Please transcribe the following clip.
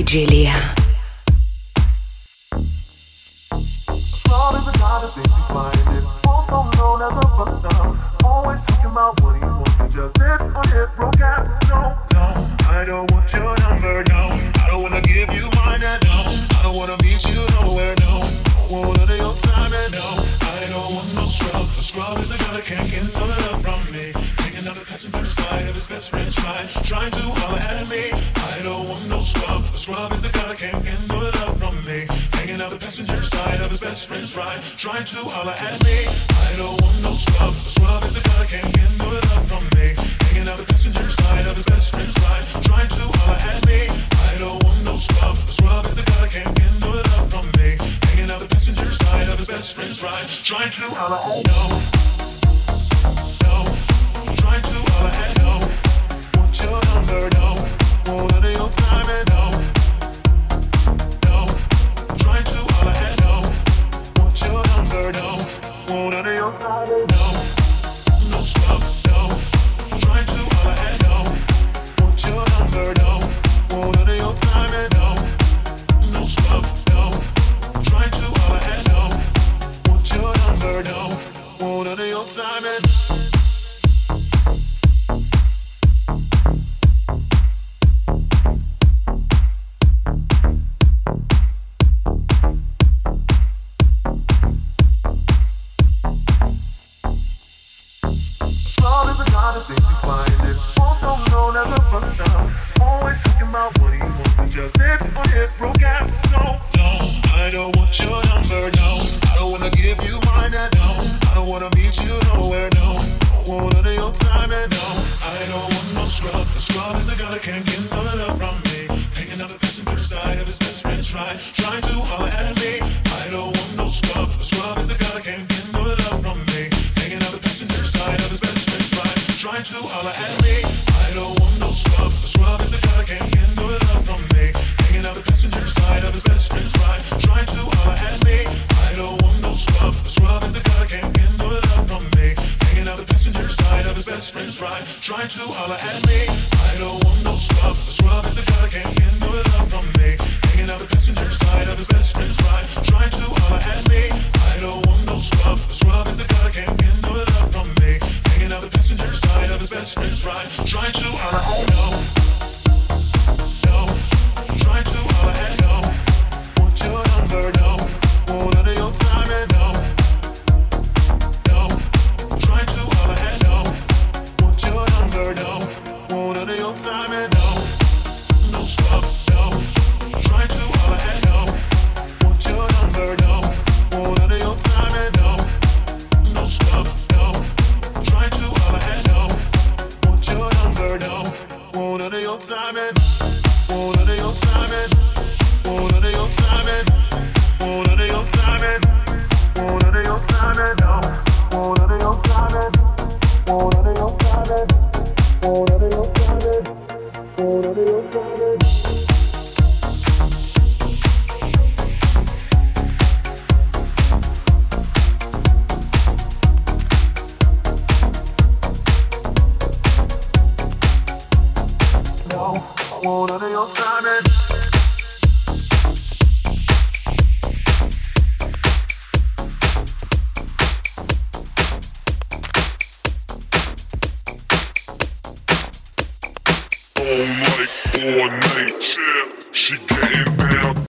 DJ Lia. Love is a god of things we find it. Also known as a buster. Always talking about what he wants. He just sits on his broadcast. No, I don't want your number, no. I don't wanna give you mine, no. I don't wanna meet you nowhere, no. Won't under your time, no. I don't want no scrub. A scrub is a guy that can't get no love from me. Taking out the passenger side of his best friend's ride, trying to holler at me. I don't want no scrub. A scrub is a guy that can't get no love from me. Hanging out the passenger side of his best friend's ride, trying to holler at me. I don't want no scrub. A scrub is a guy that can't get no love from me. Hanging out the passenger side of his best friend's ride, trying to holler at me. I don't want no scrub. A scrub is a guy that can't get no love from me. Hanging out the passenger side of his best friend's ride, trying to holler at no, no, trying to holler at no. Want your number, no. Want under your time, and no, no, trying to holler at no. Want your number, no. Want under your time, and no, no scrub, no. Trying to holler at no. Want your number, no. Want under your time, and no, no scrub, no. Trying to holler at no. Want your number, no. Want under your time, and love is a god of things we find it. Also known as a buster. Always talking about what he wants. He just sits on his broadcast. No, I don't want your number, no. I don't wanna give you mine, no. I don't wanna meet you nowhere, no. Won't under your time, and no. I don't want no scrub. The scrub is a guy that can't get no love from me. Hanging out the passenger side of his best friend's ride, trying to holler at me. I don't want no scrub. The scrub is a guy that can't get no love from me. Hanging out the passenger side of his best friend's ride, trying to holler at me. I don't want no scrub. The scrub is a guy that can't get no love from me. Hanging out the passenger side of his best friend's ride, trying to holler at me. I don't want no scrub. The scrub is a guy that can't get no love from me. Hanging out the passenger side of his best friend's ride, trying to holler at me. I don't want no scrub. The scrub is a guy that can't get no love from me. Hanging out the passenger side of his best friend's ride, trying to holler at me. I don't want no scrub. The scrub is a guy that can't get no love from me. Hanging out the passenger side of his best friend's ride, trying to holler at no, no, trying to holler at no. Want your number, no. Want under your time, and no, no, trying to holler at no. Want your number, no. Want under your time, and no, no scrub, no. Trying to holler at no. Want your number, no. Want under your time, and no, no scrub, no. Trying to holler at no. Want your number, no. Want under your time, and want under your time, and want under your time, and want under your time, and want under your time, and no. Want under your time, and want under your time, and want under your time, and want under your time, and no, I want under your time, and all night, all night, yeah. She getting down.